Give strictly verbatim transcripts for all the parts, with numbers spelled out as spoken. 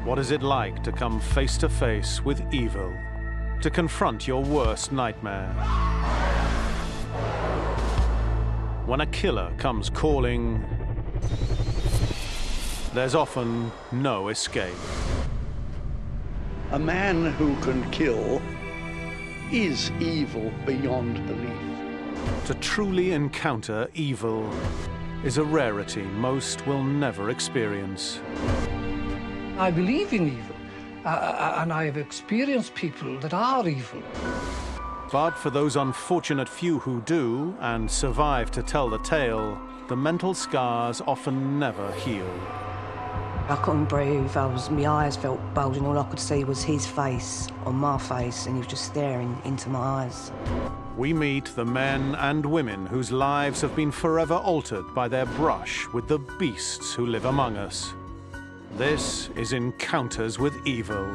What is it like to come face to face with evil? To confront your worst nightmare? When a killer comes calling, there's often no escape. A man who can kill is evil beyond belief. To truly encounter evil is a rarity most will never experience. I believe in evil, uh, and I've experienced people that are evil. But for those unfortunate few who do and survive to tell the tale, the mental scars often never heal. I couldn't breathe. I was, my eyes felt bulging. All I could see was his face on my face, and he was just staring into my eyes. We meet the men and women whose lives have been forever altered by their brush with the beasts who live among us. This is Encounters with Evil.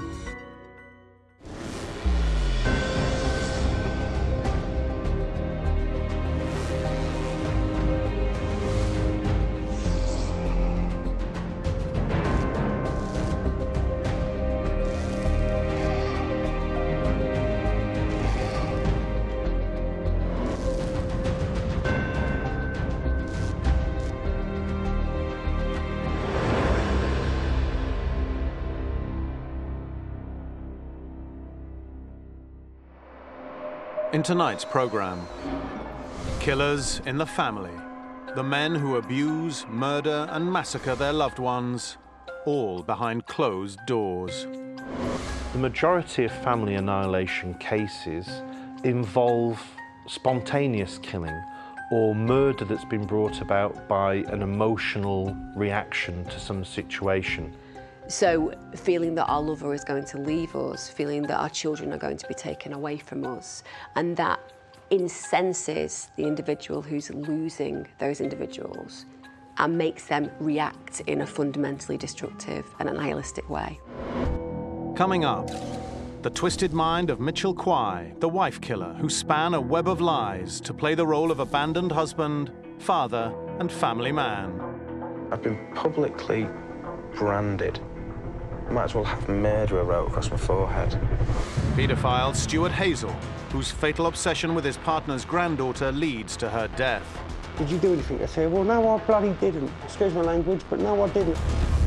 In tonight's program, killers in the family, the men who abuse, murder, and massacre their loved ones, all behind closed doors. The majority of family annihilation cases involve spontaneous killing or murder that's been brought about by an emotional reaction to some situation. So feeling that our lover is going to leave us, feeling that our children are going to be taken away from us, and that incenses the individual who's losing those individuals and makes them react in a fundamentally destructive and a nihilistic way. Coming up, the twisted mind of Mitchell Quay, the wife killer who span a web of lies to play the role of abandoned husband, father, and family man. I've been publicly branded. Might as well have murderer wrote across my forehead. Paedophile Stuart Hazel, whose fatal obsession with his partner's granddaughter leads to her death. Did you do anything? I say, well, no, I bloody didn't. Excuse my language, but no, I didn't.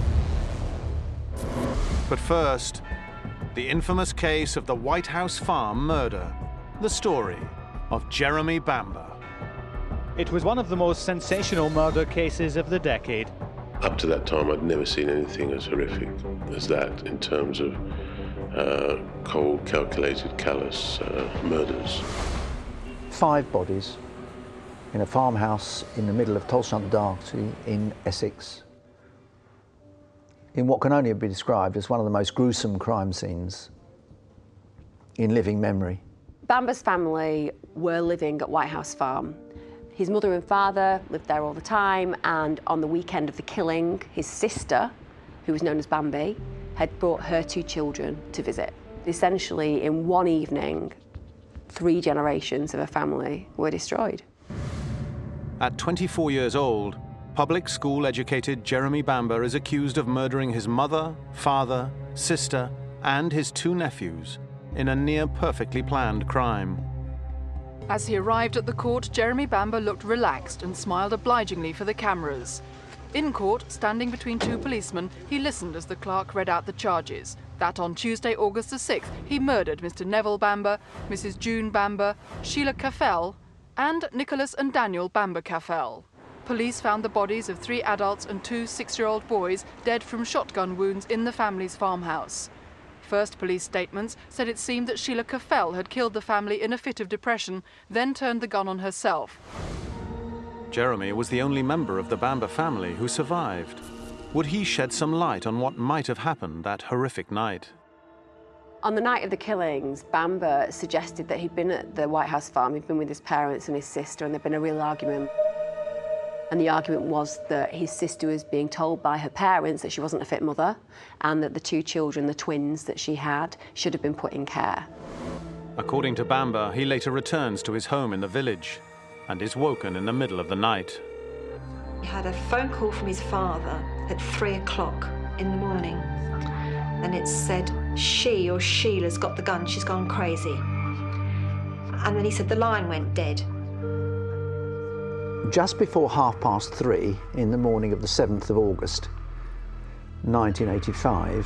But first, the infamous case of the White House Farm murder, the story of Jeremy Bamber. It was one of the most sensational murder cases of the decade. Up to that time, I'd never seen anything as horrific as that in terms of uh, cold, calculated, callous uh, murders. Five bodies in a farmhouse in the middle of Tolsham-Darty in Essex, in what can only be described as one of the most gruesome crime scenes in living memory. Bamber's family were living at White House Farm. His mother and father lived there all the time, and on the weekend of the killing, his sister, who was known as Bambi, had brought her two children to visit. Essentially, in one evening, three generations of a family were destroyed. At twenty-four years old, public school-educated Jeremy Bamber is accused of murdering his mother, father, sister, and his two nephews in a near-perfectly planned crime. As he arrived at the court, Jeremy Bamber looked relaxed and smiled obligingly for the cameras. In court, standing between two policemen, he listened as the clerk read out the charges. That on Tuesday, August the sixth, he murdered Mister Neville Bamber, Missus June Bamber, Sheila Caffell, and Nicholas and Daniel Bamber Caffell. Police found the bodies of three adults and two six-year-old boys dead from shotgun wounds in the family's farmhouse. First police statements said it seemed that Sheila Caffell had killed the family in a fit of depression, then turned the gun on herself. Jeremy was the only member of the Bamber family who survived. Would he shed some light on what might have happened that horrific night? On the night of the killings, Bamber suggested that he'd been at the White House Farm, he'd been with his parents and his sister, and there'd been a real argument. And the argument was that his sister was being told by her parents that she wasn't a fit mother, and that the two children, the twins that she had, should have been put in care. According to Bamber, he later returns to his home in the village and is woken in the middle of the night. He had a phone call from his father at three o'clock in the morning. and it said, she or Sheila's got the gun, she's gone crazy. And then he said the line went dead. Just before half past three in the morning of the seventh of August, nineteen eighty-five,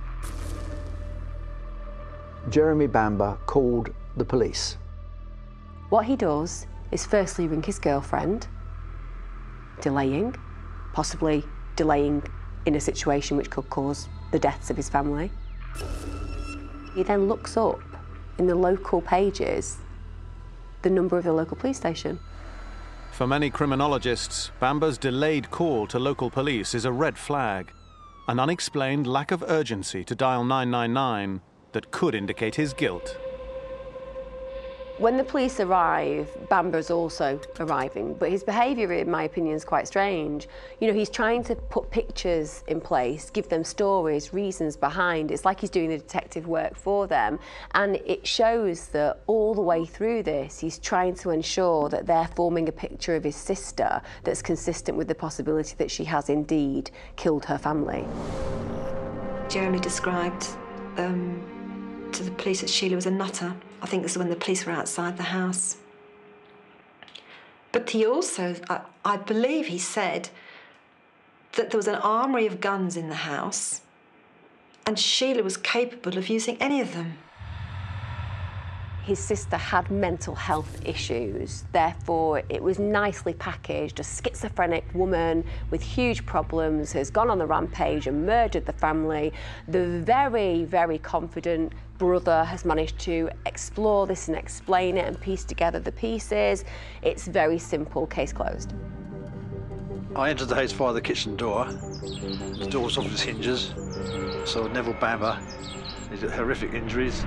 Jeremy Bamber called the police. What he does is firstly ring his girlfriend, delaying, possibly delaying in a situation which could cause the deaths of his family. He then looks up in the local pages the number of the local police station. For many criminologists, Bamber's delayed call to local police is a red flag, an unexplained lack of urgency to dial nine nine nine that could indicate his guilt. When the police arrive, Bamber's also arriving, but his behaviour, in my opinion, is quite strange. You know, he's trying to put pictures in place, give them stories, reasons behind. It's like he's doing the detective work for them, and it shows that all the way through this, he's trying to ensure that they're forming a picture of his sister that's consistent with the possibility that she has indeed killed her family. Jeremy described um, to the police that Sheila was a nutter. I think this is when the police were outside the house. But he also, I, I believe he said that there was an armoury of guns in the house and Sheila was capable of using any of them. His sister had mental health issues, therefore it was nicely packaged. A schizophrenic woman with huge problems has gone on the rampage and murdered the family. The very, very confident brother has managed to explore this and explain it and piece together the pieces. It's very simple, case closed. I entered the house via the kitchen door. The door was off its hinges. So Neville Bamber, he's got horrific injuries.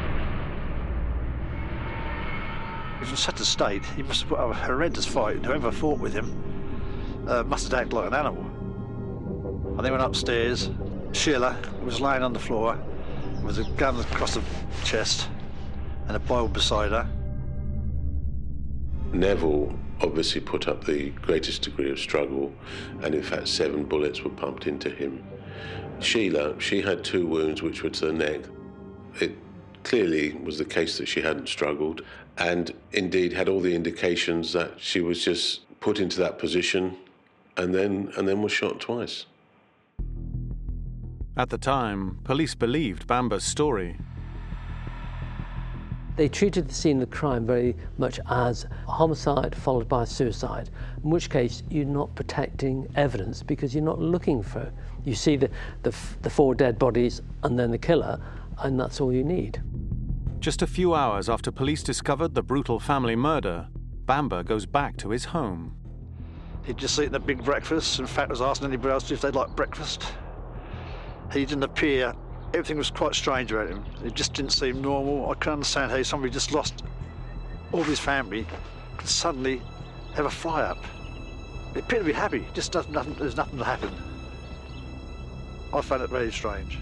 He was in such a state, he must have put up a horrendous fight, and whoever fought with him uh, must have acted like an animal. I then went upstairs. Sheila was lying on the floor with a gun across the chest and a Bible beside her. Neville obviously put up the greatest degree of struggle, and in fact seven bullets were pumped into him. Sheila, she had two wounds which were to the neck. It clearly was the case that she hadn't struggled, and indeed had all the indications that she was just put into that position and then and then was shot twice. At the time, police believed Bamber's story. They treated the scene of the crime very much as a homicide followed by a suicide, in which case you're not protecting evidence because you're not looking for, you see the, the, the four dead bodies and then the killer, and that's all you need. Just a few hours after police discovered the brutal family murder, Bamber goes back to his home. He'd just eaten a big breakfast. In fact, was asking anybody else if they'd like breakfast. He didn't appear, everything was quite strange about him. It just didn't seem normal. I can't understand how somebody just lost all his family could suddenly have a fly-up. He appeared to be happy, just doesn't, nothing, there's nothing to happen. I found it very strange.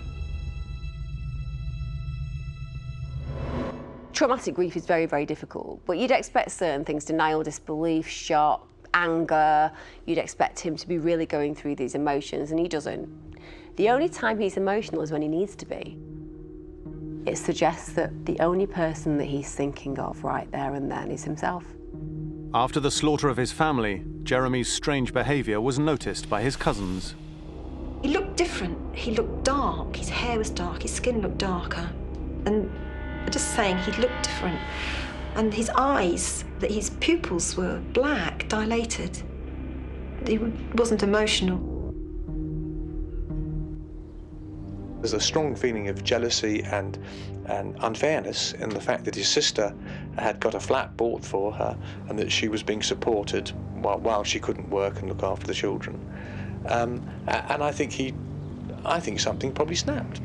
Traumatic grief is very, very difficult, but you'd expect certain things: denial, disbelief, shock, anger. You'd expect him to be really going through these emotions, and he doesn't. The only time he's emotional is when he needs to be. It suggests that the only person that he's thinking of right there and then is himself. After the slaughter of his family, Jeremy's strange behaviour was noticed by his cousins. He looked different. He looked dark. His hair was dark. His skin looked darker. And just saying, he looked different. And his eyes, that his pupils were black, dilated. He wasn't emotional. There's a strong feeling of jealousy and, and unfairness in the fact that his sister had got a flat bought for her and that she was being supported while, while she couldn't work and look after the children. Um, and I think he, I think something probably snapped.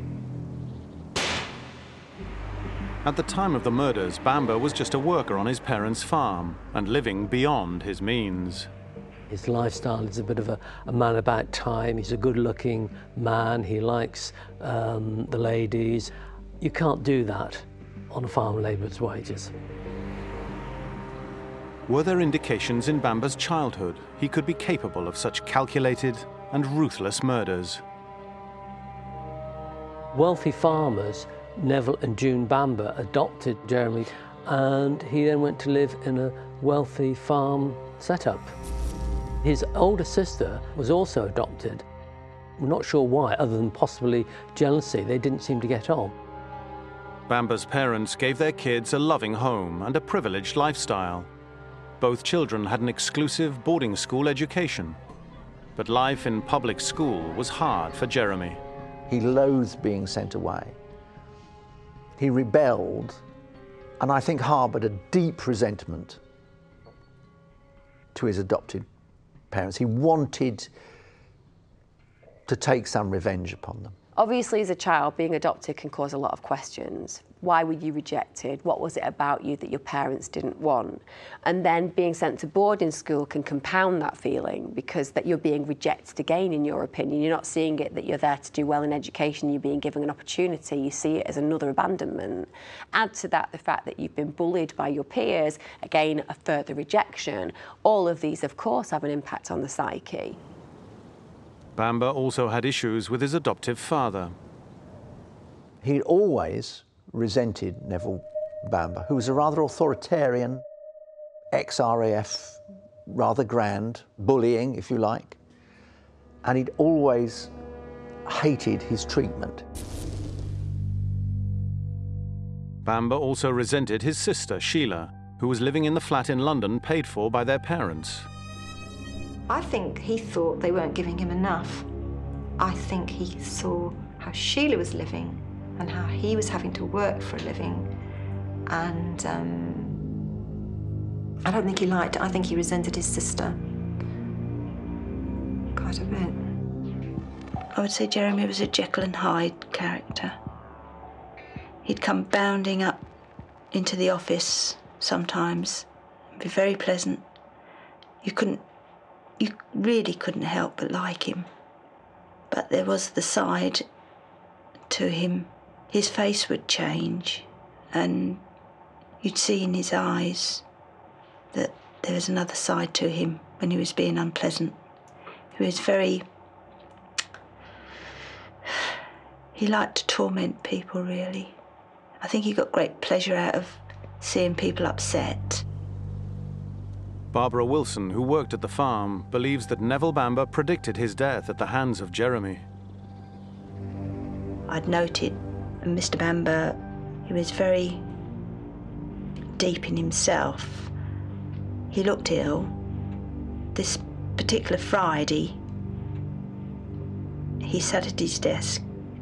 At the time of the murders, Bamber was just a worker on his parents' farm and living beyond his means. His lifestyle is a bit of a, a man about time. He's a good-looking man. He likes um, the ladies. You can't do that on a farm labourer's wages. Were there indications in Bamber's childhood he could be capable of such calculated and ruthless murders? wealthy farmers, Neville and June Bamber, adopted Jeremy, and he then went to live in a wealthy farm setup. His older sister was also adopted. We're not sure why, other than possibly jealousy. They didn't seem to get on. Bamber's parents gave their kids a loving home and a privileged lifestyle. Both children had an exclusive boarding school education. But life in public school was hard for Jeremy. He loathed being sent away. He rebelled, and I think harboured a deep resentment to his adopted parents. He wanted to take some revenge upon them. Obviously, as a child, being adopted can cause a lot of questions. Why were you rejected? What was it about you that your parents didn't want? And then being sent to boarding school can compound that feeling, because that you're being rejected again, in your opinion. You're not seeing it that you're there to do well in education, you're being given an opportunity. You see it as another abandonment. Add to that the fact that you've been bullied by your peers, again, a further rejection. All of these, of course, have an impact on the psyche. Bamber also had issues with his adoptive father. He'd always resented Neville Bamber, who was a rather authoritarian, ex-R A F, rather grand, bullying, if you like, and he'd always hated his treatment. Bamber also resented his sister, Sheila, who was living in the flat in London paid for by their parents. I think he thought they weren't giving him enough. I think he saw how Sheila was living and how he was having to work for a living. And um, I don't think he liked it. I think he resented his sister quite a bit. I would say Jeremy was a Jekyll and Hyde character. He'd come bounding up into the office sometimes, be very pleasant. You couldn't You really couldn't help but like him. But there was the side to him. His face would change, and you'd see in his eyes that there was another side to him when he was being unpleasant. He was very... He liked to torment people, really. I think he got great pleasure out of seeing people upset. Barbara Wilson, who worked at the farm, believes that Neville Bamber predicted his death at the hands of Jeremy. I'd noted Mister Bamber, he was very deep in himself. He looked ill. This particular Friday, he sat at his desk,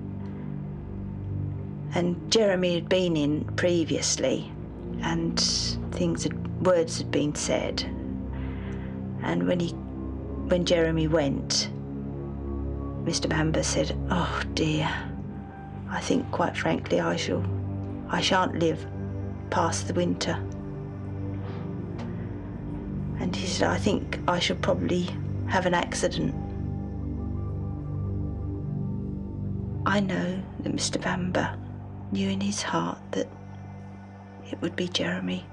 and Jeremy had been in previously, and things had, words had been said. And when he, when Jeremy went, Mister Bamber said, "Oh dear, I think, quite frankly, I shall, I shan't live past the winter." And he said, "I think I shall probably have an accident." I know that Mister Bamber knew in his heart that it would be Jeremy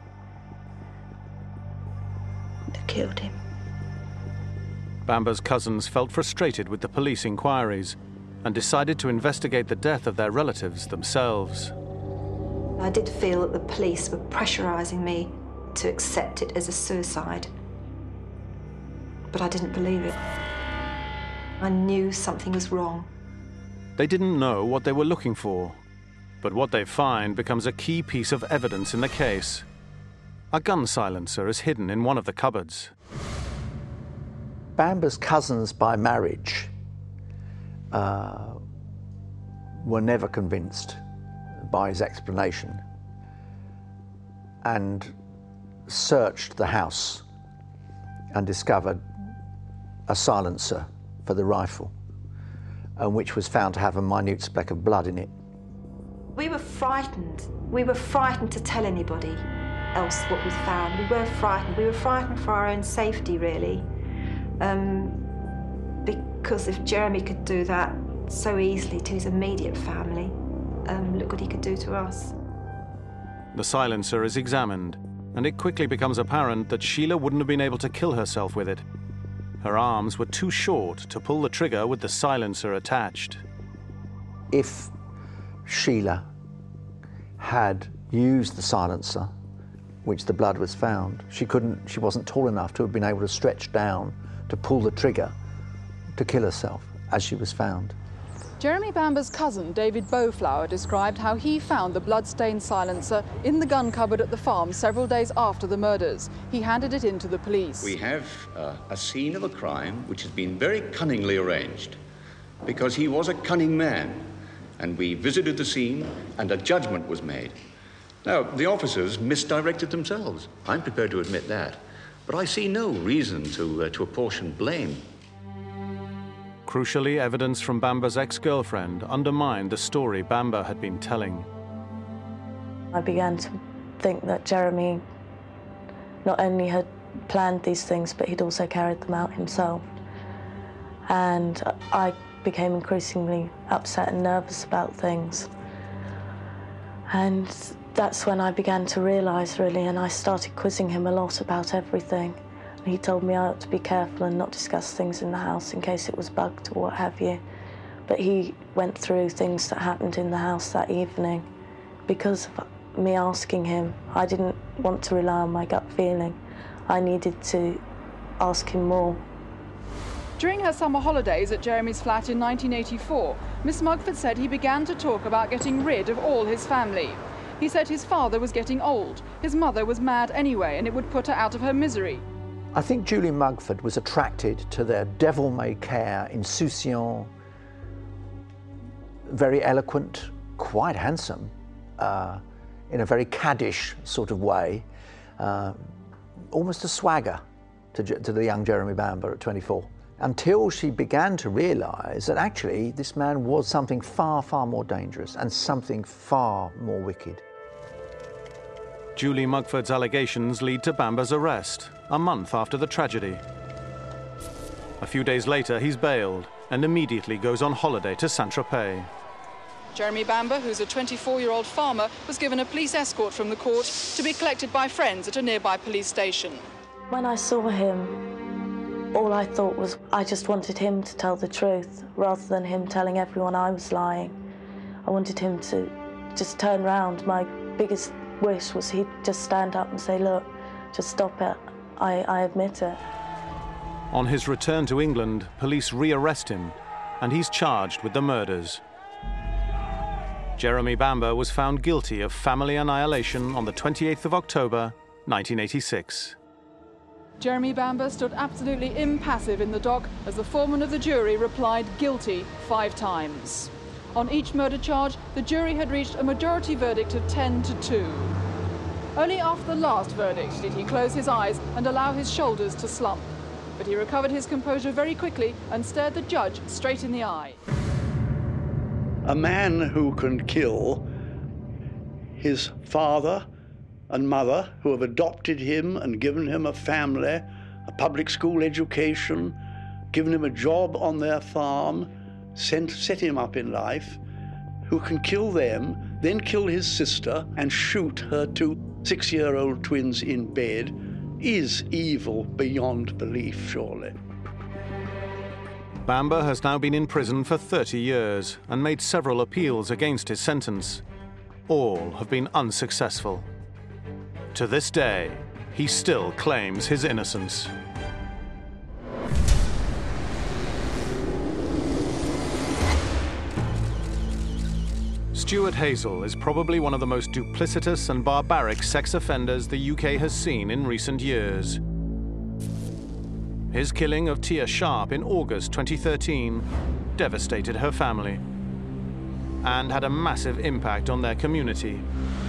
that killed him. Bamber's cousins felt frustrated with the police inquiries and decided to investigate the death of their relatives themselves. I did feel that the police were pressurising me to accept it as a suicide, but I didn't believe it. I knew something was wrong. They didn't know what they were looking for, but what they find becomes a key piece of evidence in the case. A gun silencer is hidden in one of the cupboards. Bamber's cousins by marriage uh, were never convinced by his explanation and searched the house and discovered a silencer for the rifle, uh, which was found to have a minute speck of blood in it. We were frightened. We were frightened to tell anybody else what we found. We were frightened. We were frightened for our own safety, really. Um, because if Jeremy could do that so easily to his immediate family, um, look what he could do to us. The silencer is examined, and it quickly becomes apparent that Sheila wouldn't have been able to kill herself with it. Her arms were too short to pull the trigger with the silencer attached. If Sheila had used the silencer, which the blood was found. She couldn't, she wasn't tall enough to have been able to stretch down to pull the trigger to kill herself as she was found. Jeremy Bamber's cousin, David Bowflower, described how he found the blood-stained silencer in the gun cupboard at the farm several days after the murders. He handed it in to the police. We have uh, a scene of a crime which has been very cunningly arranged, because he was a cunning man, and we visited the scene and a judgment was made. Now, the officers misdirected themselves. I'm prepared to admit that, but I see no reason to, uh, to apportion blame. Crucially, evidence from Bamber's ex-girlfriend undermined the story Bamber had been telling. I began to think that Jeremy not only had planned these things, but he'd also carried them out himself. And I became increasingly upset and nervous about things. And that's when I began to realise, really, and I started quizzing him a lot about everything. He told me I ought to be careful and not discuss things in the house in case it was bugged or what have you. But he went through things that happened in the house that evening. Because of me asking him, I didn't want to rely on my gut feeling. I needed to ask him more. During her summer holidays at Jeremy's flat in nineteen eighty-four, Miss Mugford said he began to talk about getting rid of all his family. He said his father was getting old, his mother was mad anyway, and it would put her out of her misery. I think Julie Mugford was attracted to their devil-may-care, insouciant, very eloquent, quite handsome, uh, in a very caddish sort of way, uh, almost a swagger to, to the young Jeremy Bamber at twenty-four, until she began to realise that actually this man was something far, far more dangerous and something far more wicked. Julie Mugford's allegations lead to Bamber's arrest, a month after the tragedy. A few days later, he's bailed and immediately goes on holiday to Saint-Tropez. Jeremy Bamber, who's a twenty-four-year-old farmer, was given a police escort from the court to be collected by friends at a nearby police station. When I saw him, all I thought was I just wanted him to tell the truth, rather than him telling everyone I was lying. I wanted him to just turn round. My biggest wish was he'd just stand up and say, look, just stop it. I, I admit it. On his return to England, police rearrest him, and he's charged with the murders. Jeremy Bamber was found guilty of family annihilation on the twenty-eighth of October, nineteen eighty-six. Jeremy Bamber stood absolutely impassive in the dock as the foreman of the jury replied guilty five times. On each murder charge, the jury had reached a majority verdict of ten to two. Only after the last verdict did he close his eyes and allow his shoulders to slump. But he recovered his composure very quickly and stared the judge straight in the eye. A man who can kill his father and mother, who have adopted him and given him a family, a public school education, given him a job on their farm, sent, set him up in life, who can kill them, then kill his sister and shoot her two six-year-old twins in bed, is evil beyond belief, surely. Bamber has now been in prison for thirty years and made several appeals against his sentence. All have been unsuccessful. To this day, he still claims his innocence. Stuart Hazel is probably one of the most duplicitous and barbaric sex offenders the U K has seen in recent years. His killing of Tia Sharp in August twenty thirteen devastated her family and had a massive impact on their community.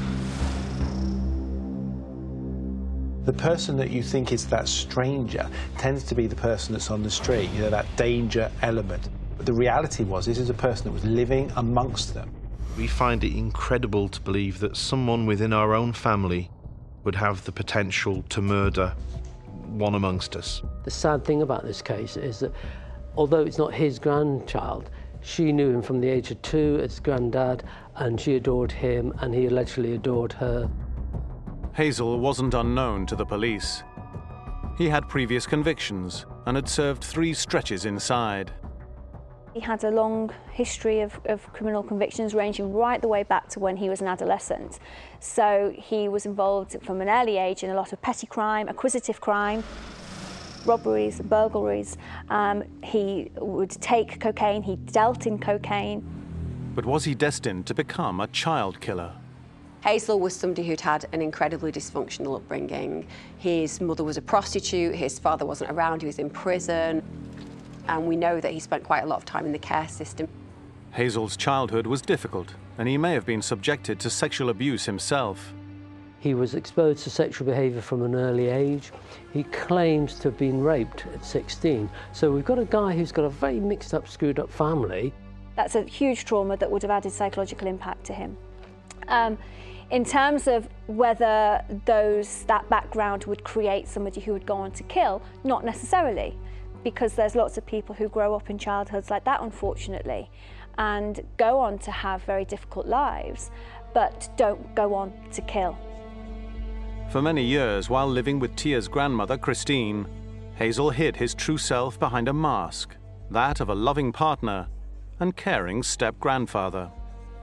The person that you think is that stranger tends to be the person that's on the street, you know, that danger element. But the reality was, this is a person that was living amongst them. We find it incredible to believe that someone within our own family would have the potential to murder one amongst us. The sad thing about this case is that although it's not his grandchild, she knew him from the age of two as granddad, and she adored him, and he allegedly adored her. Hazel wasn't unknown to the police. He had previous convictions and had served three stretches inside. He had a long history of, of criminal convictions ranging right the way back to when he was an adolescent. So he was involved from an early age in a lot of petty crime, acquisitive crime, robberies, burglaries. Um, he would take cocaine, he dealt in cocaine. But was he destined to become a child killer? Hazel was somebody who'd had an incredibly dysfunctional upbringing. His mother was a prostitute, his father wasn't around, he was in prison. And we know that he spent quite a lot of time in the care system. Hazel's childhood was difficult, and he may have been subjected to sexual abuse himself. He was exposed to sexual behaviour from an early age. He claims to have been raped at sixteen. So we've got a guy who's got a very mixed up, screwed up family. That's a huge trauma that would have added psychological impact to him. Um, in terms of whether those, that background would create somebody who would go on to kill, not necessarily, because there's lots of people who grow up in childhoods like that, unfortunately, and go on to have very difficult lives, but don't go on to kill. For many years, while living with Tia's grandmother, Christine, Hazel hid his true self behind a mask, that of a loving partner and caring step-grandfather.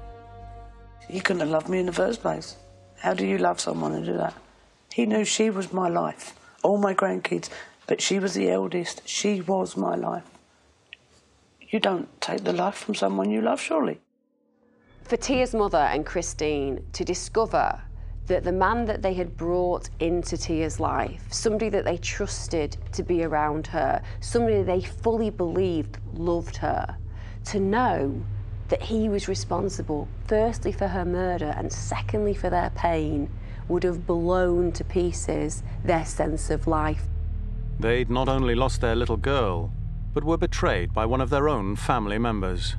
He couldn't have loved me in the first place. How do you love someone and do that? He knew she was my life, all my grandkids, but she was the eldest. She was my life. You don't take the life from someone you love, surely. For Tia's mother and Christine to discover that the man that they had brought into Tia's life, somebody that they trusted to be around her, somebody they fully believed loved her, to know that he was responsible, firstly for her murder and secondly for their pain, would have blown to pieces their sense of life. They'd not only lost their little girl, but were betrayed by one of their own family members.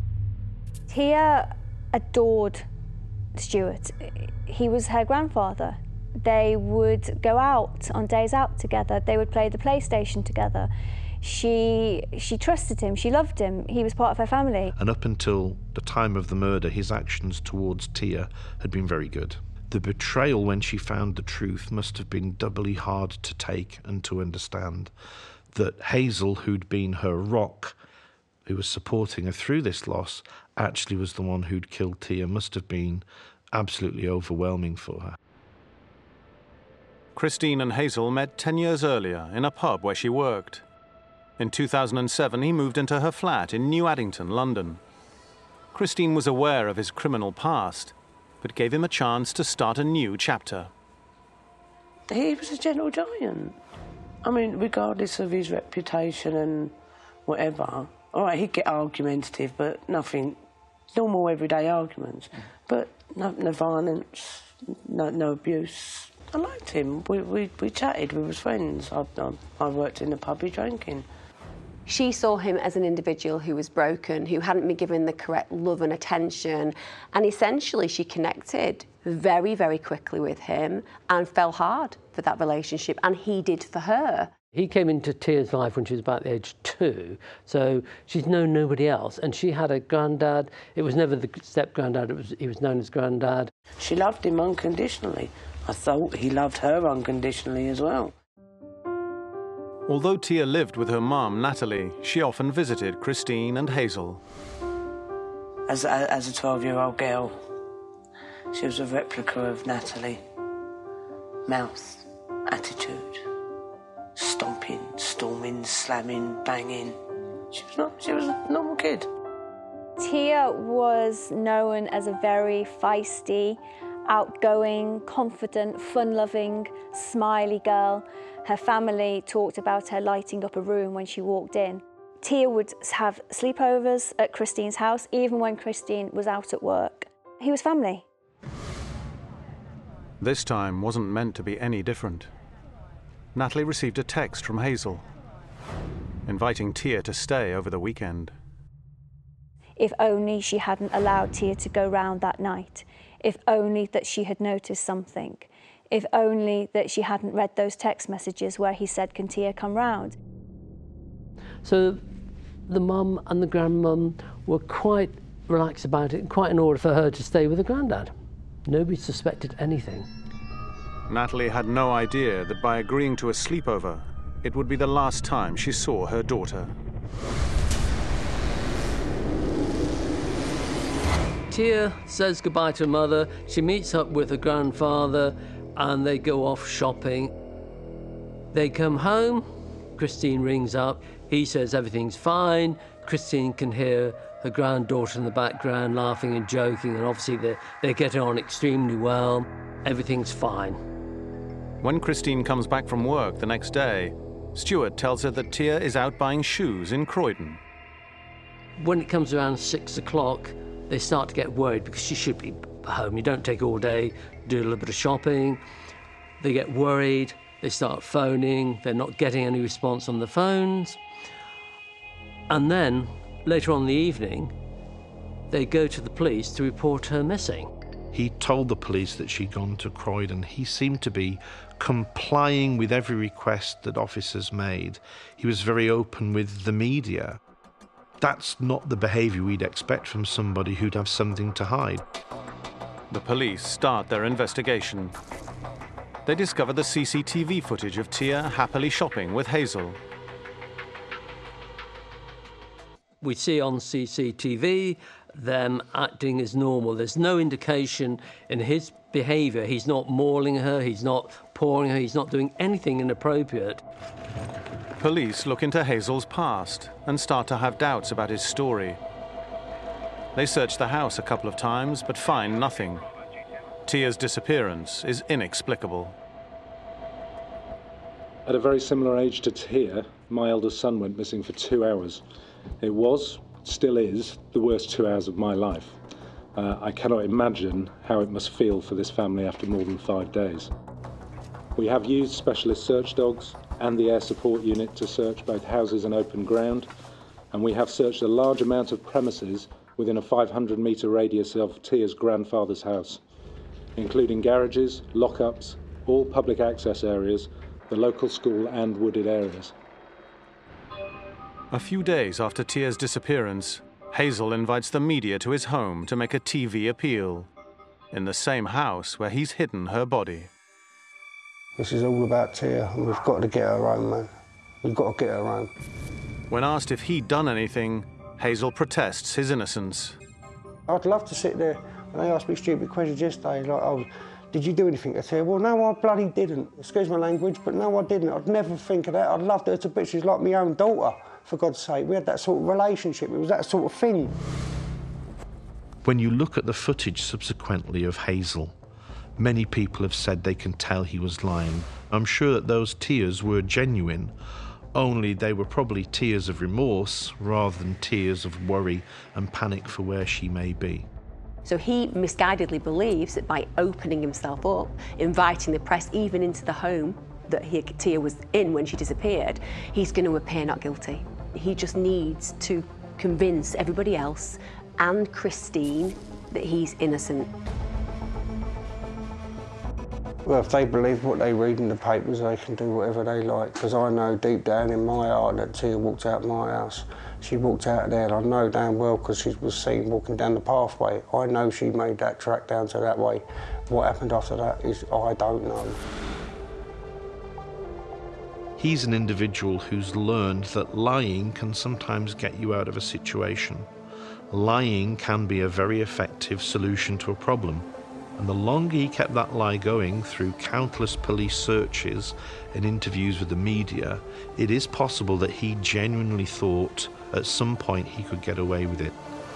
Tia adored Stuart. He was her grandfather. They would go out on days out together. They would play the PlayStation together. She, she trusted him, she loved him, he was part of her family. And up until the time of the murder, his actions towards Tia had been very good. The betrayal when she found the truth must have been doubly hard to take and to understand. That Hazel, who'd been her rock, who was supporting her through this loss, actually was the one who'd killed Tia, must have been absolutely overwhelming for her. Christine and Hazel met ten years earlier in a pub where she worked. In two thousand seven, he moved into her flat in New Addington, London. Christine was aware of his criminal past, but gave him a chance to start a new chapter. He was a gentle giant. I mean, regardless of his reputation and whatever, all right, he'd get argumentative, but nothing, normal everyday arguments. But no, no violence, no, no abuse. I liked him. We, we, we chatted, we was friends. I, I, I worked in the pub, he drinking. She saw him as an individual who was broken, who hadn't been given the correct love and attention, and essentially she connected very, very quickly with him and fell hard for that relationship, and he did for her. He came into Tia's life when she was about the age two, so she's known nobody else, and she had a granddad. It was never the step-granddad, it was, he was known as granddad. She loved him unconditionally. I thought he loved her unconditionally as well. Although Tia lived with her mum, Natalie, she often visited Christine and Hazel. As a, as a twelve-year-old girl, she was a replica of Natalie. Mouth, attitude, stomping, storming, slamming, banging. She was not, she was a normal kid. Tia was known as a very feisty, outgoing, confident, fun-loving, smiley girl. Her family talked about her lighting up a room when she walked in. Tia would have sleepovers at Christine's house, even when Christine was out at work. He was family. This time wasn't meant to be any different. Natalie received a text from Hazel, inviting Tia to stay over the weekend. If only she hadn't allowed Tia to go round that night. If only that she had noticed something. If only that she hadn't read those text messages where he said, "Can Tia come round?" So the mum and the grandmum were quite relaxed about it, quite in order for her to stay with the granddad. Nobody suspected anything. Natalie had no idea that by agreeing to a sleepover, it would be the last time she saw her daughter. Tia says goodbye to her mother, she meets up with her grandfather, and they go off shopping. They come home, Christine rings up, he says everything's fine. Christine can hear her granddaughter in the background laughing and joking, and obviously they're, they're getting on extremely well. Everything's fine. When Christine comes back from work the next day, Stuart tells her that Tia is out buying shoes in Croydon. When it comes around six o'clock, they start to get worried because she should be home. You don't take all day, do a little bit of shopping. They get worried, they start phoning, they're not getting any response on the phones. And then, later on in the evening, they go to the police to report her missing. He told the police that she'd gone to Croydon. He seemed to be complying with every request that officers made. He was very open with the media. That's not the behaviour we'd expect from somebody who'd have something to hide. The police start their investigation. They discover the C C T V footage of Tia happily shopping with Hazel. We see on C C T V them acting as normal. There's no indication in his behaviour. He's not mauling her, he's not pouring her, he's not doing anything inappropriate. Police look into Hazel's past and start to have doubts about his story. They search the house a couple of times but find nothing. Tia's disappearance is inexplicable. At a very similar age to Tia, my eldest son went missing for two hours. It was, still is, the worst two hours of my life. Uh, I cannot imagine how it must feel for this family after more than five days. We have used specialist search dogs and the air support unit to search both houses and open ground, and we have searched a large amount of premises within a five hundred metre radius of Tia's grandfather's house, including garages, lockups, all public access areas, the local school and wooded areas. A few days after Tia's disappearance, Hazel invites the media to his home to make a T V appeal, in the same house where he's hidden her body. This is all about Tia, and we've got to get her home, man. We've got to get her home. When asked if he'd done anything, Hazel protests his innocence. I'd love to sit there, and they asked me stupid questions yesterday, like, oh, did you do anything to Tia? Well, no, I bloody didn't. Excuse my language, but no, I didn't. I'd never think of that. I'd love her to bits. She's like my own daughter, for God's sake. We had that sort of relationship. It was that sort of thing. When you look at the footage subsequently of Hazel, many people have said they can tell he was lying. I'm sure that those tears were genuine, only they were probably tears of remorse rather than tears of worry and panic for where she may be. So he misguidedly believes that by opening himself up, inviting the press even into the home that he, Tia was in when she disappeared, he's going to appear not guilty. He just needs to convince everybody else and Christine that he's innocent. Well, if they believe what they read in the papers, they can do whatever they like, because I know deep down in my heart that Tia walked out of my house. She walked out of there, and I know damn well, because she was seen walking down the pathway. I know she made that track down to that way. What happened after that is, I don't know. He's an individual who's learned that lying can sometimes get you out of a situation. Lying can be a very effective solution to a problem. And the longer he kept that lie going through countless police searches and interviews with the media, it is possible that he genuinely thought at some point he could get away with it.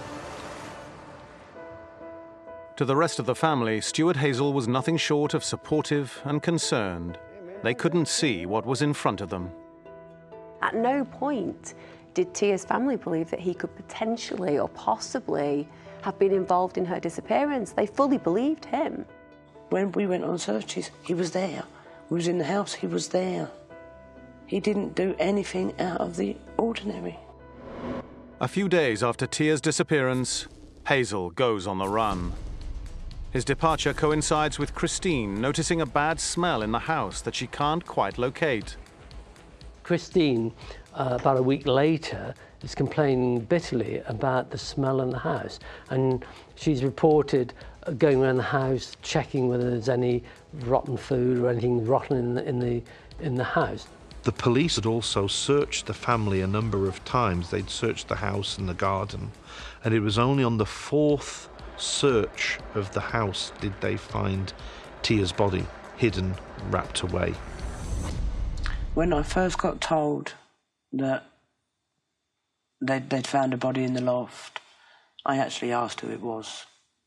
To the rest of the family, Stuart Hazel was nothing short of supportive and concerned. They couldn't see what was in front of them. At no point did Tia's family believe that he could potentially or possibly have been involved in her disappearance. They fully believed him. When we went on searches, he was there. We was in the house, he was there. He didn't do anything out of the ordinary. A few days after Tia's disappearance, Hazel goes on the run. His departure coincides with Christine noticing a bad smell in the house that she can't quite locate. Christine, uh, about a week later, is complaining bitterly about the smell in the house, and she's reported going around the house checking whether there's any rotten food or anything rotten in the, in the, in the house. The police had also searched the family a number of times. They'd searched the house and the garden, and it was only on the fourth search of the house did they find Tia's body hidden, wrapped away? When I first got told that they'd, they'd found a body in the loft, I actually asked who it was.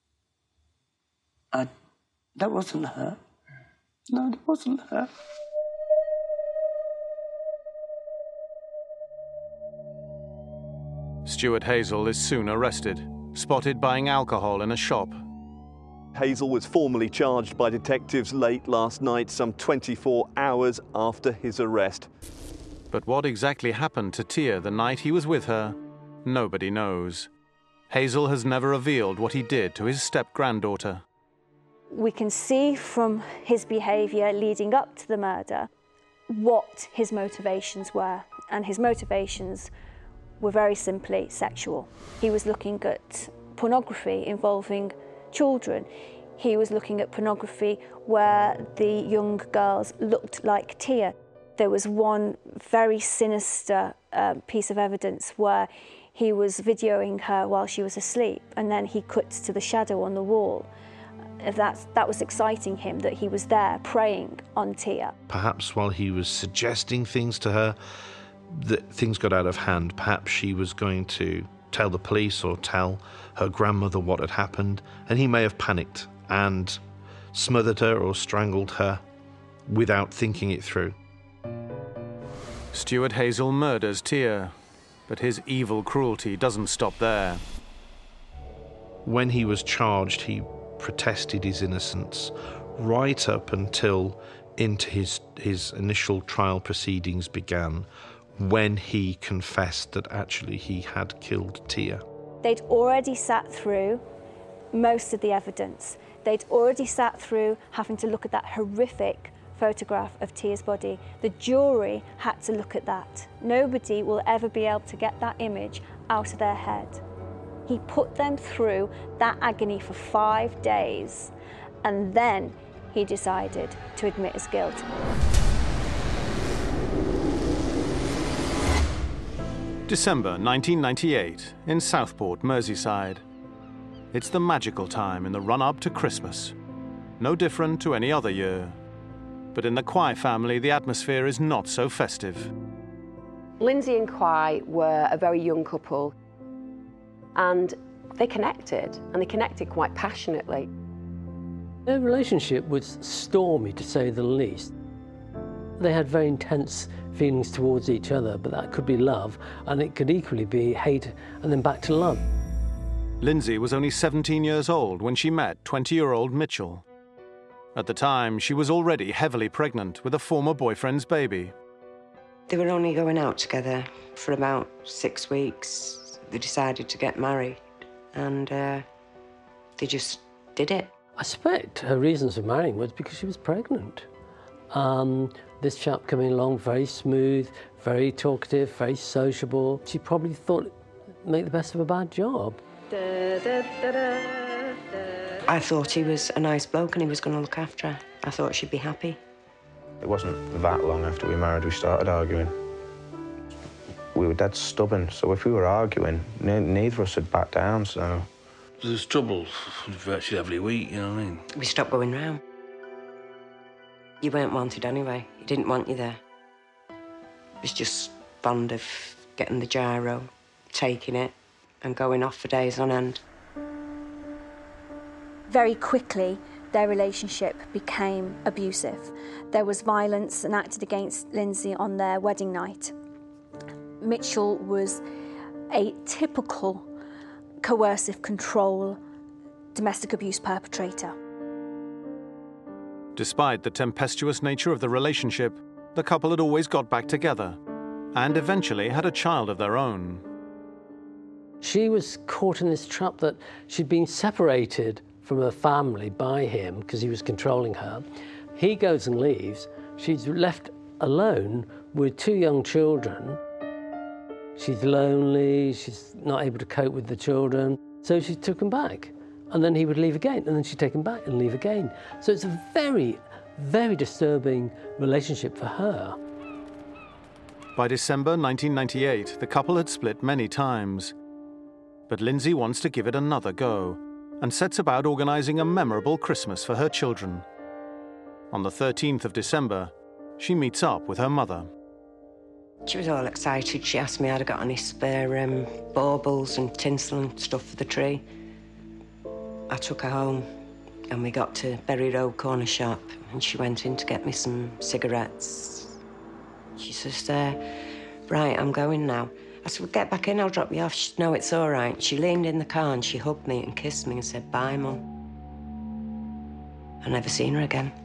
I, that wasn't her. No, that wasn't her. Stuart Hazel is soon arrested, spotted buying alcohol in a shop. Hazel was formally charged by detectives late last night, some twenty-four hours after his arrest. But what exactly happened to Tia the night he was with her, nobody knows. Hazel has never revealed what he did to his step-granddaughter. We can see from his behaviour leading up to the murder what his motivations were, and his motivations were very simply sexual. He was looking at pornography involving children. He was looking at pornography where the young girls looked like Tia. There was one very sinister uh, piece of evidence where he was videoing her while she was asleep, and then he cuts to the shadow on the wall. That's, that was exciting him, that he was there preying on Tia. Perhaps while he was suggesting things to her, that things got out of hand. Perhaps she was going to tell the police or tell her grandmother what had happened, and he may have panicked and smothered her or strangled her without thinking it through. Stuart Hazel murders Tia, but his evil cruelty doesn't stop there. When he was charged, he protested his innocence right up until into his, his initial trial proceedings began, when he confessed that actually he had killed Tia. They'd already sat through most of the evidence. They'd already sat through having to look at that horrific photograph of Tia's body. The jury had to look at that. Nobody will ever be able to get that image out of their head. He put them through that agony for five days, and then he decided to admit his guilt. December nineteen ninety-eight, in Southport, Merseyside. It's the magical time in the run-up to Christmas. No different to any other year. But in the Quay family, the atmosphere is not so festive. Lindsay and Quay were a very young couple, and they connected, and they connected quite passionately. Their relationship was stormy, to say the least. They had very intense feelings towards each other, but that could be love, and it could equally be hate and then back to love. Lindsay was only seventeen years old when she met twenty-year-old Mitchell. At the time, she was already heavily pregnant with a former boyfriend's baby. They were only going out together for about six weeks. They decided to get married, and uh, they just did it. I suspect her reasons for marrying was because she was pregnant. Um, this chap coming along, very smooth, very talkative, very sociable. She probably thought make the best of a bad job. Da, da, da, da, da. I thought he was a nice bloke and he was going to look after her. I thought she'd be happy. It wasn't that long after we married we started arguing. We were dead stubborn, so if we were arguing, ne neither of us had back down, so... There's trouble virtually every week, you know what I mean? We stopped going round. You weren't wanted anyway. He didn't want you there. He was just fond of getting the gyro, taking it, and going off for days on end. Very quickly, their relationship became abusive. There was violence enacted against Lindsay on their wedding night. Mitchell was a typical coercive control domestic abuse perpetrator. Despite the tempestuous nature of the relationship, the couple had always got back together and eventually had a child of their own. She was caught in this trap that she'd been separated from her family by him because he was controlling her. He goes and leaves. She's left alone with two young children. She's lonely, she's not able to cope with the children, so she took him back. And then he would leave again, and then she'd take him back and leave again. So it's a very, very disturbing relationship for her. By December nineteen ninety-eight, the couple had split many times. But Lindsay wants to give it another go. and sets about organising a memorable Christmas for her children. On the thirteenth of December, she meets up with her mother. She was all excited. She asked me had I got any spare um, baubles and tinsel and stuff for the tree. I took her home and we got to Berry Road corner shop and she went in to get me some cigarettes. She says, uh, right, I'm going now. I said, well, get back in, I'll drop you off. She said, no, it's all right. She leaned in the car and she hugged me and kissed me and said, bye, Mum. I never seen her again.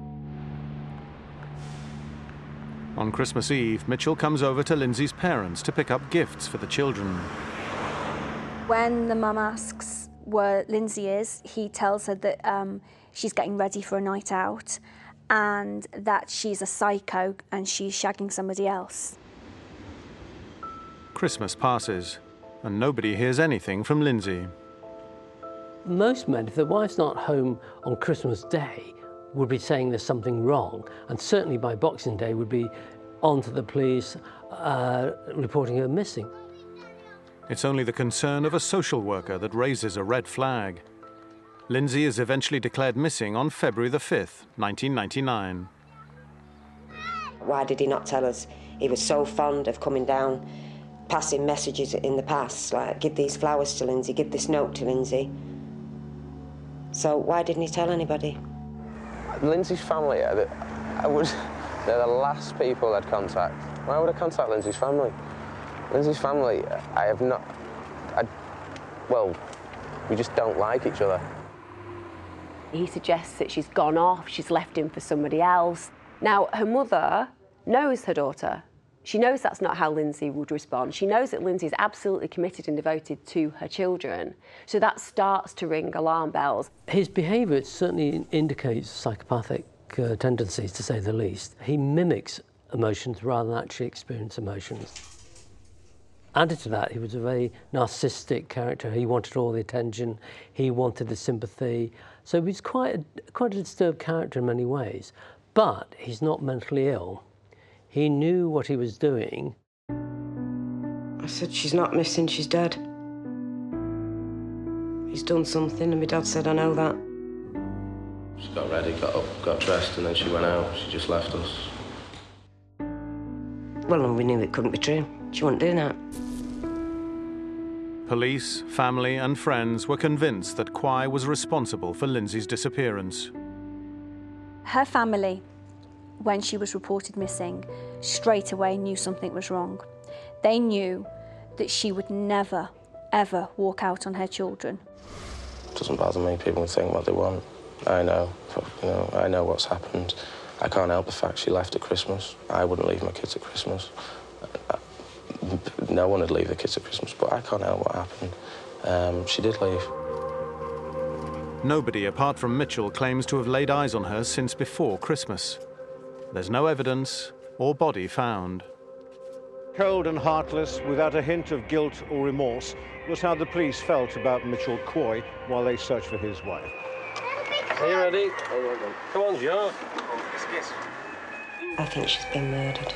On Christmas Eve, Mitchell comes over to Lindsay's parents to pick up gifts for the children. When the mum asks where Lindsay is, he tells her that um, she's getting ready for a night out and that she's a psycho and she's shagging somebody else. Christmas passes, and nobody hears anything from Lindsay. Most men, if their wife's not home on Christmas Day, would be saying there's something wrong, and certainly by Boxing Day would be on to the police uh, reporting her missing. It's only the concern of a social worker that raises a red flag. Lindsay is eventually declared missing on February the fifth, nineteen ninety-nine. Why did he not tell us? He was so fond of coming down, passing messages in the past, like, give these flowers to Lindsay, give this note to Lindsay. So why didn't he tell anybody? Lindsay's family, I would, they're the last people I'd contact. Why would I contact Lindsay's family? Lindsay's family, I have not, I, well, we just don't like each other. He suggests that she's gone off, she's left him for somebody else. Now, her mother knows her daughter. She knows that's not how Lindsay would respond. She knows that Lindsay is absolutely committed and devoted to her children. So that starts to ring alarm bells. His behaviour certainly indicates psychopathic uh, tendencies, to say the least. He mimics emotions rather than actually experience emotions. Added to that, he was a very narcissistic character. He wanted all the attention, he wanted the sympathy. So he's quite a, quite a disturbed character in many ways. But he's not mentally ill. He knew what he was doing. I said, she's not missing, she's dead. He's done something, and my dad said, I know that. She got ready, got up, got dressed, and then she went out. She just left us. Well, and we knew it couldn't be true. She wouldn't do that. Police, family and friends were convinced that Kwai was responsible for Lindsay's disappearance. Her family, when she was reported missing, straight away knew something was wrong. They knew that she would never, ever walk out on her children. It doesn't bother me. People can think what they want. I know, you know, I know what's happened. I can't help the fact she left at Christmas. I wouldn't leave my kids at Christmas. No one would leave their kids at Christmas, but I can't help what happened. Um, she did leave. Nobody apart from Mitchell claims to have laid eyes on her since before Christmas. There's no evidence or body found. Cold and heartless, without a hint of guilt or remorse, was how the police felt about Mitchell Kwai while they searched for his wife. Are you ready? Come on, Joe. I think she's been murdered.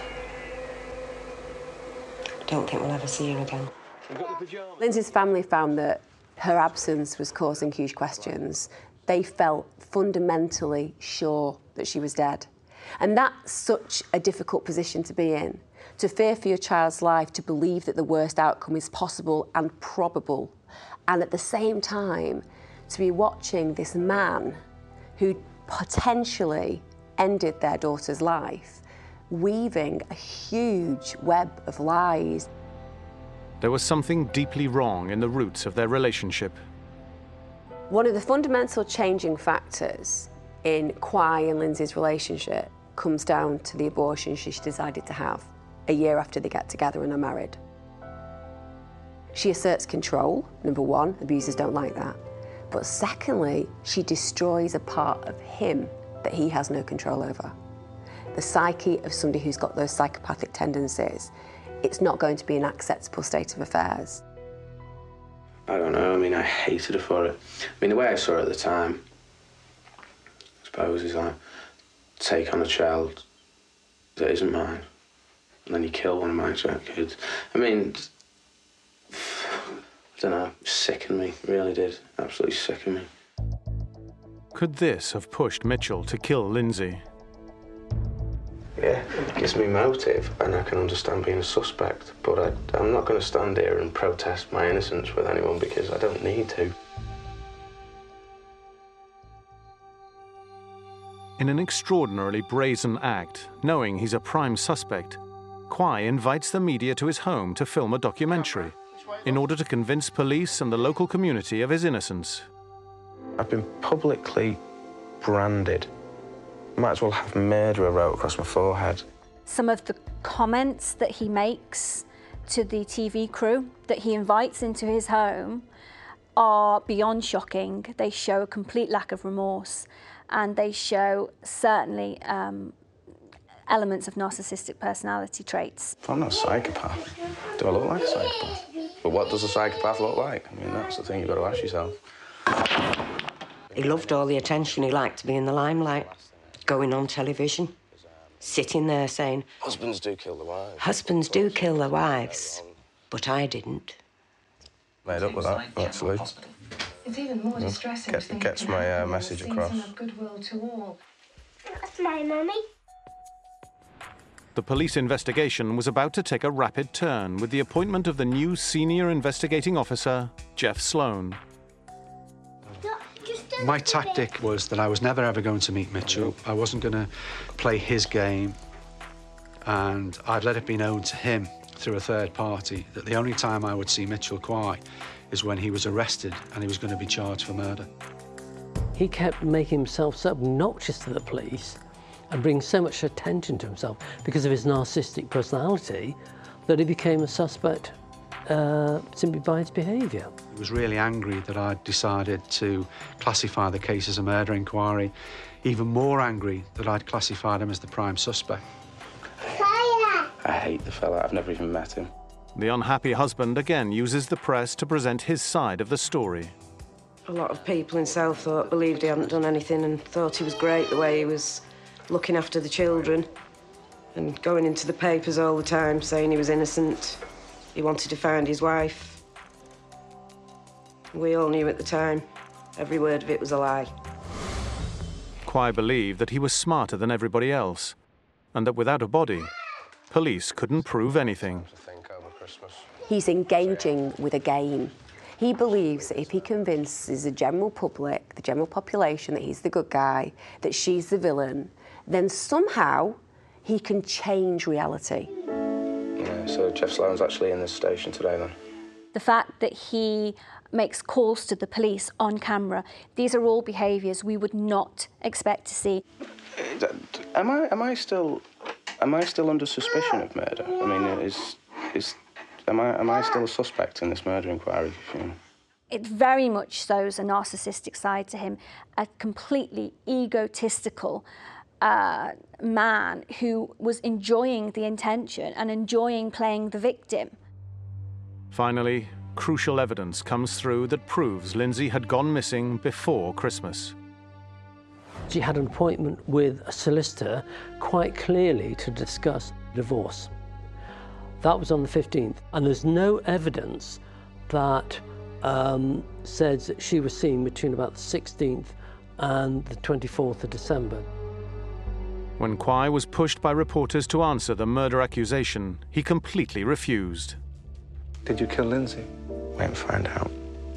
I don't think we'll ever see her again. Lindsay's family found that her absence was causing huge questions. They felt fundamentally sure that she was dead. And that's such a difficult position to be in, to fear for your child's life, to believe that the worst outcome is possible and probable, and at the same time, to be watching this man who potentially ended their daughter's life, weaving a huge web of lies. There was something deeply wrong in the roots of their relationship. One of the fundamental changing factors in Kwai and Lindsay's relationship comes down to the abortion she decided to have a year after they get together and are married. She asserts control, number one, abusers don't like that. But secondly, she destroys a part of him that he has no control over. The psyche of somebody who's got those psychopathic tendencies, it's not going to be an acceptable state of affairs. I don't know, I mean, I hated her for it. I mean, the way I saw it at the time, I suppose, is like, take on a child that isn't mine, and then you kill one of my kids. I mean, don't know, sickened me, really did. Absolutely sickened me. Could this have pushed Mitchell to kill Lindsay? Yeah, it gives me motive, and I can understand being a suspect, but I, I'm not going to stand here and protest my innocence with anyone because I don't need to. In an extraordinarily brazen act, knowing he's a prime suspect, Kwai invites the media to his home to film a documentary in order to convince police and the local community of his innocence. I've been publicly branded. Might as well have murderer wrote across my forehead. Some of the comments that he makes to the T V crew that he invites into his home are beyond shocking. They show a complete lack of remorse, and they show certainly um, elements of narcissistic personality traits. I'm not a psychopath. Do I look like a psychopath? But what does a psychopath look like? I mean, that's the thing you've got to ask yourself. He loved all the attention. He liked to be in the limelight, going on television, sitting there saying, Husbands do kill their wives. Husbands do kill their wives, but I didn't. Made up with that, actually. It's even more distressing. Get, it gets my uh, message across. Goodwill to all. That's my mummy. The police investigation was about to take a rapid turn with the appointment of the new senior investigating officer, Jeff Sloan. My tactic was that I was never ever going to meet Mitchell. I wasn't going to play his game, and I'd let it be known to him through a third party that the only time I would see Mitchell Kwai is when he was arrested and he was going to be charged for murder. He kept making himself so obnoxious to the police and bring so much attention to himself because of his narcissistic personality that he became a suspect uh, simply by his behaviour. He was really angry that I'd decided to classify the case as a murder inquiry, even more angry that I'd classified him as the prime suspect. I hate the fella. I've never even met him. The unhappy husband again uses the press to present his side of the story. A lot of people in Souththorpe believed he hadn't done anything and thought he was great the way he was looking after the children and going into the papers all the time saying he was innocent. He wanted to find his wife. We all knew at the time every word of it was a lie. Kwai believed that he was smarter than everybody else and that without a body, police couldn't prove anything. He's engaging with a game. He believes that if he convinces the general public, the general population, that he's the good guy, that she's the villain, then somehow he can change reality. Yeah, so Jeff Sloan's actually in this station today, then? The fact that he makes calls to the police on camera, these are all behaviours we would not expect to see. Am I, am I still, am I still under suspicion of murder? I mean, is, is, am I, am I still a suspect in this murder inquiry? You know? It very much shows a narcissistic side to him, a completely egotistical uh, man who was enjoying the intention and enjoying playing the victim. Finally, crucial evidence comes through that proves Lindsay had gone missing before Christmas. She had an appointment with a solicitor quite clearly to discuss divorce. That was on the fifteenth, and there's no evidence that um, says that she was seen between about the sixteenth and the twenty-fourth of December. When Kwai was pushed by reporters to answer the murder accusation, he completely refused. Did you kill Lindsay? Wait and find out.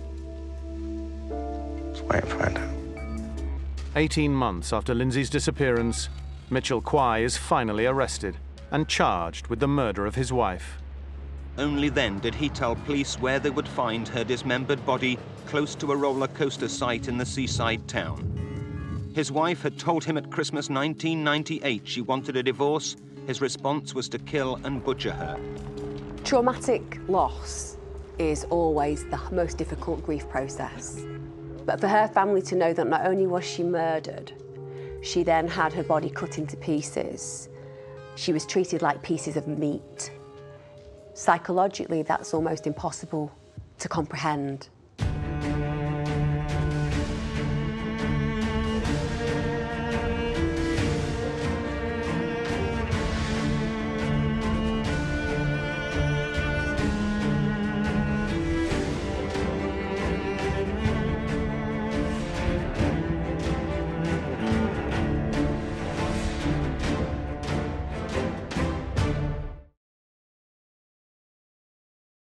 Just wait and find out. Eighteen months after Lindsay's disappearance, Mitchell Kwai is finally arrested and charged with the murder of his wife. Only then did he tell police where they would find her dismembered body close to a roller coaster site in the seaside town. His wife had told him at Christmas nineteen ninety-eight she wanted a divorce. His response was to kill and butcher her. Traumatic loss is always the most difficult grief process. But for her family to know that not only was she murdered, she then had her body cut into pieces. She was treated like pieces of meat. Psychologically, that's almost impossible to comprehend.